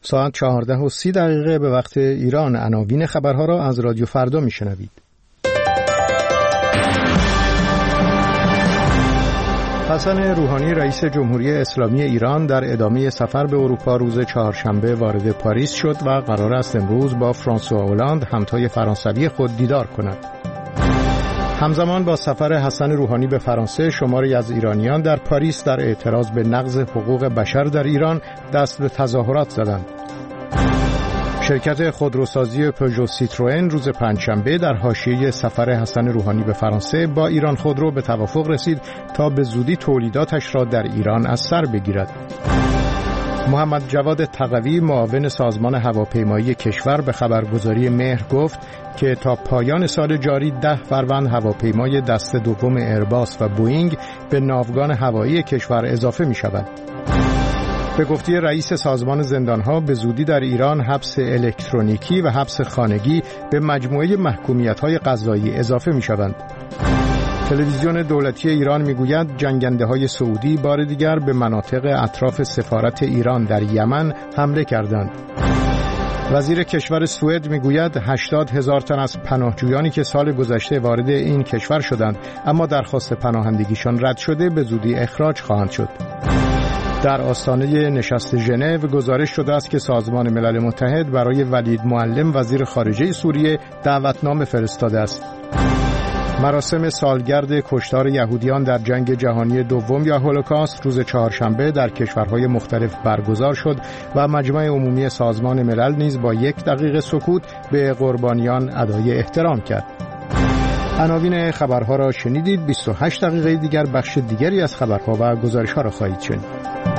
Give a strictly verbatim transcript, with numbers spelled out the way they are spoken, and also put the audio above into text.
ساعت چهارده و سی دقیقه به وقت ایران. عناوین خبرها را از رادیو فردا میشنوید. حسن روحانی رئیس جمهوری اسلامی ایران در ادامه سفر به اروپا روز چهارشنبه وارد پاریس شد و قرار است امروز با فرانسوا هولند همتای فرانسوی خود دیدار کند. همزمان با سفر حسن روحانی به فرانسه، شماری از ایرانیان در پاریس در اعتراض به نقض حقوق بشر در ایران دست به تظاهرات زدند. شرکت خودروسازی پژو سیتروئن روز پنجشنبه در حاشیه سفر حسن روحانی به فرانسه با ایران خودرو به توافق رسید تا به زودی تولیداتش را در ایران از سر بگیرد. محمد جواد تقوی معاون سازمان هواپیمایی کشور به خبرگزاری مهر گفت که تا پایان سال جاری ده فروند هواپیمای دسته دوم ایرباس و بوئینگ به ناوگان هوایی کشور اضافه می شود. به گفته رئیس سازمان زندانها به زودی در ایران حبس الکترونیکی و حبس خانگی به مجموعه محکومیت‌های قضایی اضافه می‌شوند. تلویزیون دولتی ایران می‌گوید جنگنده‌های سعودی بار دیگر به مناطق اطراف سفارت ایران در یمن حمله کردند. وزیر کشور سوئد می‌گوید هشتاد هزار تن از پناهجویانی که سال گذشته وارد این کشور شدند اما درخواست پناهندگیشان رد شده به زودی اخراج خواهند شد. در آستانه نشست ژنو گزارش شده است که سازمان ملل متحد برای ولید معلم وزیر خارجه سوریه دعوتنامه فرستاده است. مراسم سالگرد کشتار یهودیان در جنگ جهانی دوم یا هولوکاست روز چهارشنبه در کشورهای مختلف برگزار شد و مجمع عمومی سازمان ملل نیز با یک دقیقه سکوت به قربانیان ادای احترام کرد. عناوین خبرها را شنیدید. بیست و هشت دقیقه دیگر بخش دیگری از خبرها و گزارش‌ها را خواهید شنید.